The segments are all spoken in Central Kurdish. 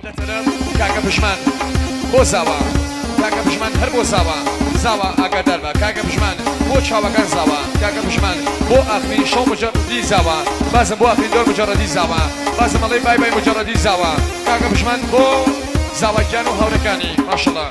لەتەرەف کاکە پشمان بۆ زاوا کاکە پشمان هەر بۆ زاوا زاوا ئاگادار بە کاکە پشمان بۆ چاوەکان زاوا کاکە پشمان بۆ ئاخرین شەو مجەڕەدی زاوا بازم بۆ ئاخرین دۆر مجەڕەدی زاوا بازم ئەڵێ بای بای مجەڕەدی زاوا کاکە پشمان بۆ زاواگیان و هاوڕەکانی ماشەڵڵا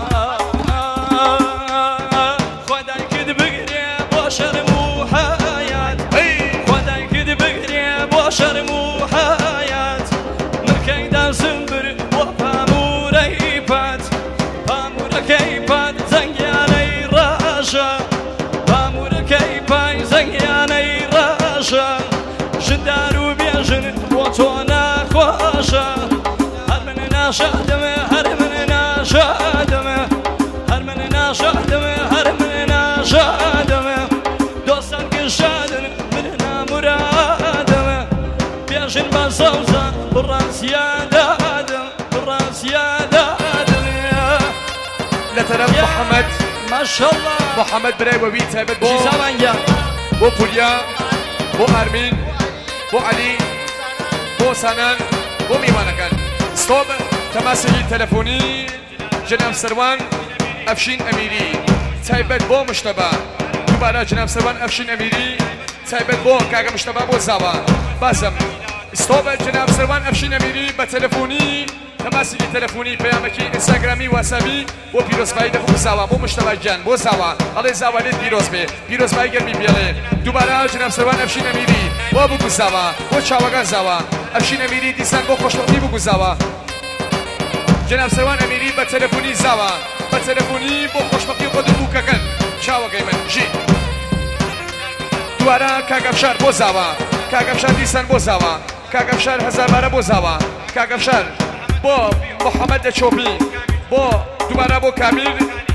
خۆدای کرد بگرێ بۆ شەرم و حەیات خۆدای کرد بگرێ بۆ شەرم و حەیات مرکەی دەرسم برد بۆ پامورەی پات پامورەکەی پات زەنگیانەی ڕەشە پامورەکەی پای زەنگیانەی ڕەشە ژندار و بێژن بۆ تۆ ناخۆشە هەر من ناشادمە هەر من ناشادمە هەر من ناشادمە هەر من ناشادمە دۆستان گشادن من نامورادمە بێژن بە سەوزە بڕاستیادادم بڕاستیادادم لەتەرەف محەممەد ماشەڵڵا محەممەد برایەوەوی تایبەت بۆ زاوانگە بۆ پوریا بۆ ئارمین بۆ عەلی بۆ سانان بۆ میوانەکان ستۆپ تەماسێکی تەلەفۆنی جەناب سەروان ئەفشین ئەمیری تایبەت بۆ مشتەبە دووبارە جەناب سەروان ئەفشین ئەمیری تایبەت بۆ کاکە مشتەبە بۆ زاوا بازم ستۆپ جەناب سەروان ئەفشین ئەمیری بە تەلەفۆنی تەماسێکی تەلەفۆنی پەیامێکی ئینستاگرامی واسابی بۆ پیرۆزبایی دەخۆ زاوا بۆ مشتەبە گیان بۆ زاوا ئەڵێ زاوا لێت پیرۆز بێ پیرۆزبایی گەرمی بێڵێ دووبارە جەناب سەروان ئەفشین ئەمیری بۆ بگو زاوا بۆ چاوەکان زاوا ئەفشین ئەمیری دیسان بۆ خۆشحاڵی بگو زاوا جەناب سەروان ئەمیری بە تەلەفۆنی زاوا بە تەلەفۆنی بۆ خۆشبەختی خۆت بووکەکەن چاوەکەی من ژی دووارە کاگەفشار بۆ زاوا کاگەفشار دیسان بۆ زاوا کاگەفشار هەزاربارە بۆ زاوا کاگەفشار بۆ محەممەد دەچۆپی بۆ دووبارە بۆ کامیل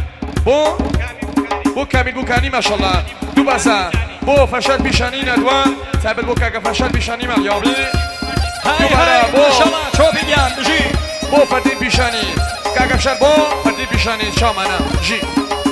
بۆ کامیل بووکانی ماشەڵڵا دوو بازە بۆ فەرشاد پیشانی نەدوان تایبەت بۆ کاگە فەرشاد پیشانی مەڵیاوی دووبارە بۆ چۆپیان بژی بۆ فەردین پیشانی کاگەفشار بۆ فەردین پیشانی چاومانە ژی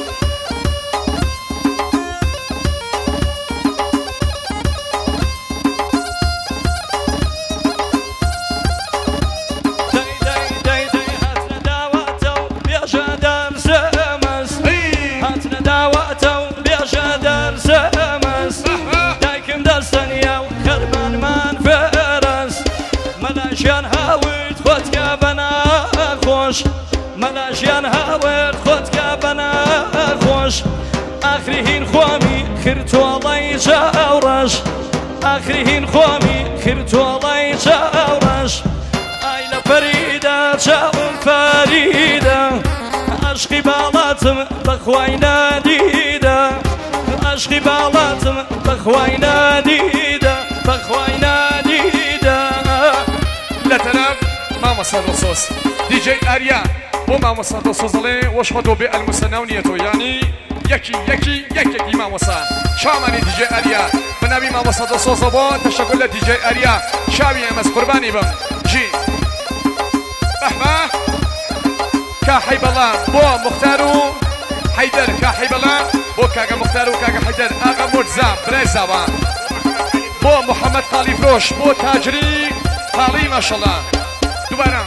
مەلاشیان هاورد خۆتکە بەنا خۆش ئاخری هین خۆمی کردتۆڵی چاوڕەش ئاخری هین خۆمی کردتۆڵی چاوڕەش ئای لە فەریدە چاوم فەریدە عەشقی باڵاتم بەخوای نادیدە عەشقی باڵاتم بەخوای نادیدە بەخوای نادیدە لەتەرەف مامۆستا دڵسۆز دیجەی ئاریا بۆ مامۆستا دڵسۆزڵێ وەشهەدۆ بێ ئەلموسەناو نیەتۆ یانی یەکی مامۆسا شامانی دیجەی ئاریا بەناوی مامۆستا دڵسۆزە بۆ تەشەکر لە دیجەی ئاریا شاوی ئەمەس قوربانی بم ژی بەحبە کا حەیبەڵا بۆ موختار و حەیدەر کا حەیبەڵا بۆ کاگە موختار و کاگە حەیدەر ئاغا مورزا برای زاوا بۆ محەممەد قاڵی فرۆش بۆ تاجری قاڵی ماشەڵڵا دووبارە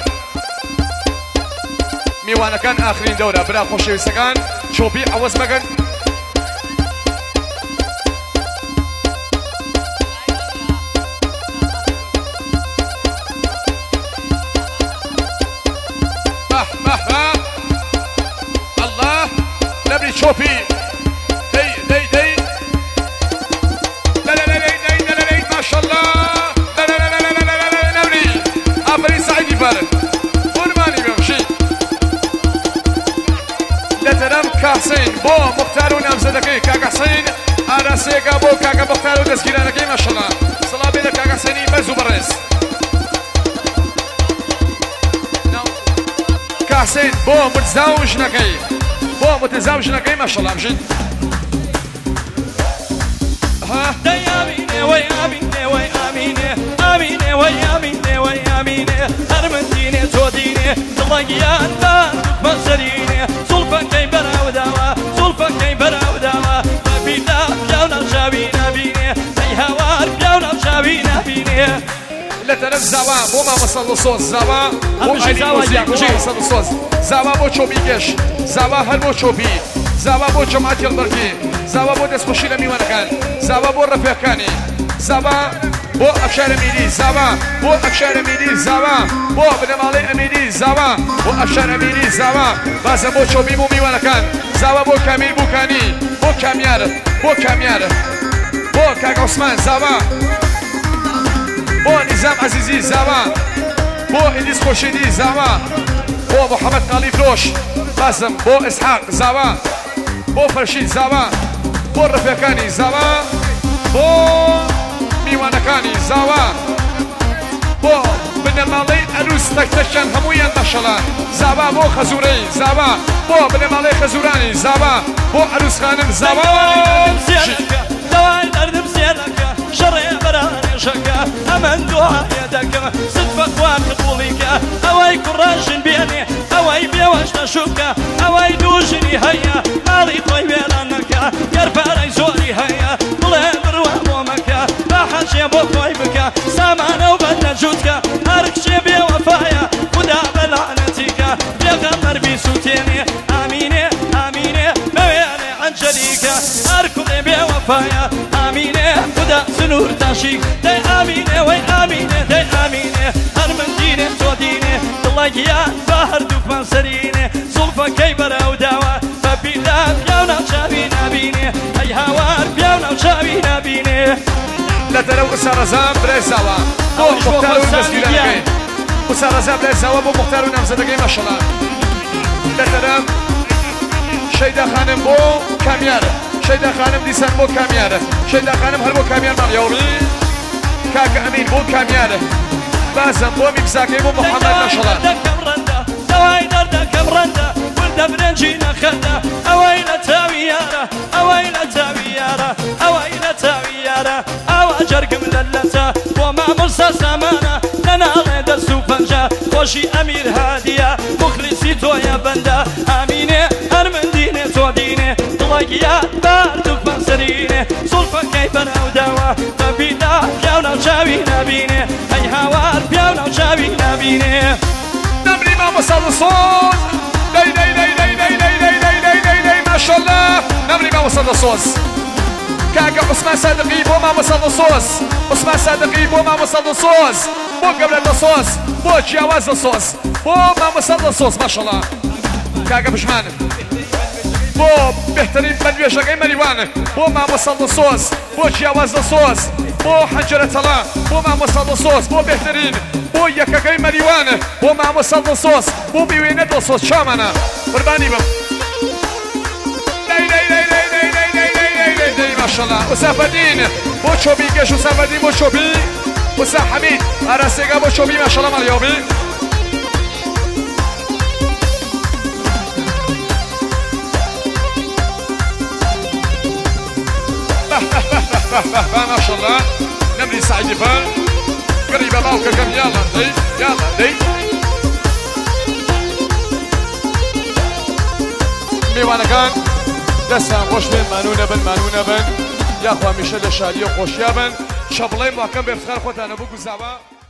میوانەکان ئاخرین دەورە برا خۆشەویستەکان چۆپی عەوەز مەگەن الله نبری چۆپی دەی ماشەڵڵا نەوری ئافرین سەعیدی بارن قوربانی بەمشی لەتەرەم کاسین بۆ موختار و نامزەدەکەی کاکەسین ئاراسەیەکە بۆ کاکە موختار و دەستگیرانەکەی ماشەڵڵا سڵا بێ لە کاکەسینی بەرز و بەڕێز کاسین بۆ مرتزا و ژنەکەی بۆ مرتزا و ژنەکەی ماشەڵڵا بژین دەیامینێ وەی ئامینێ وەی ئامینێ ئامینێ وەی ئامینێ وەی ئامینێ هەر من دینێ تۆ دینێ دڵەگیان بان مەسەرینێ زوڵفەکەی بەراوداوە زوڵفەکەی بەراوداوە بەبیدا پیاو ناوچاوی نابینێ دەی هاوار پیاو ناوچاوی نابینێ لطرف زاوا بو ما مسل صوص زاوا بو همشي علی زاوا موزی جا، بو جي. ما مسل صوص زاوا بو چوبی گش زاوا هر بو چوبی زاوا بو جماعت البرکی زاوا بو دست خوشی لمیوانکان زاوا بو رفیقانی زاوا بو افشار امیری زاوا بو افشار امیری زاوا بو بنمالی امیری زاوا بو افشار امیری زاوا بازم بو چوبی بو میوانکان زاوا بو کامیل بو کانی بو کامیار بو کاک عثمان زاوا بو نظام عزیزی زاوا بو إديس خوشيدي زاوا بو محمد قالي فروش باسم بو إسحاق زاوا بو فرشيد زاوا بو رفيقاني زاوا بو ميوانكاني زاوا بو بنمالي أروس تكتشن همويا ماشالله زاوا بو خزوري زاوا بو بنمالي خزوراني زاوا بو أروس خانم زاوا دواي دردم سيرك شري براني شكا أمن دعاء يدك صدفك وقبولك أواي كراش بيني أواي بيوش نشوكا أواي دوشني هيا مالي طوي بيرانك يرفع ريزوري هيا طلع بروا ومكا بحشي بوكوي بكا سامانا وبدنا جوتك أركشي بيوفايا خدا بلعنتك بيغمر بيسوتيني آميني آميني بوياني عن شريكا أركضي بيوفايا آميني خدا سنور تاشيك دي آميني وي آميني دي آميني هرمن ديني تو ديني الله يا باهر دوك سريني صلفة كيبرا وداوا فبيلاد بيونا وشابينا بيني أي هوار بيونا وشابينا بيني لا تروا أسارة بري زاوا بو مختار والمسجد أسارة بري زاوا بو مختار ونمزدقي ما شاء الله لا ترى شيدا خانم بو كاميار شيدا خانم ديسان بو كاميار شيدا خانم هر بو كاميار مال يومي كاك أمين بو كاميار بازم بو ممساكي بو محمد ما شاء الله دواي دردك مرندا ولد برنجينا خدا أويلة تاويارة أويلة تاويارة أويلة تاويارة أوا جرق مللتا وما مرسى سامانا لنا غيد السوفنجا خوشي أمير هادية مخلصي تو يا بندا آميني هرمن ديني تو ديني طلقيات باردوك بنسريني صلفة كيفنا ودوا فبيلا بيونا وشاوينا بيني أي هوار بيونا وشاوينا بيني نمري ما وصل الصوص داي داي داي داي داي داي داي داي داي داي داي ما شاء الله نمري ما وصل الصوص كاكا عثمان صادقي بو ما وصل الصوص عثمان صادقي بو ما وصل الصوص بو قبل الصوص بو جواز الصوص بو ما وصل الصوص ما شاء الله كاكا بشمان بو بهترين بلوية شقي مريوان بو ما وصل الصوص بو جواز الصوص بو حنجرة طلا بو ما وصل الصوص بو بهترين بو يكاكي مريوان بو ما وصل الصوص بو بيوينة الصوص شامنا قرباني بم داي داي داي داي داي داي داي داي داي داي ما شاء الله وسافدين بو شوبي كش وسافدين بو شوبي وسا حميد أرسيقا بو شوبي ما شاء الله ماليوبي ما شاء الله نمري سعيد فان قريبة باوكا كم يلا دي يلا دي ميوانا كان دسا خوش بن مانونا بن يا اخوة ميشل الشادية خوش يابن شابلين مواكم بيفتخار خوتانا بو قزاوا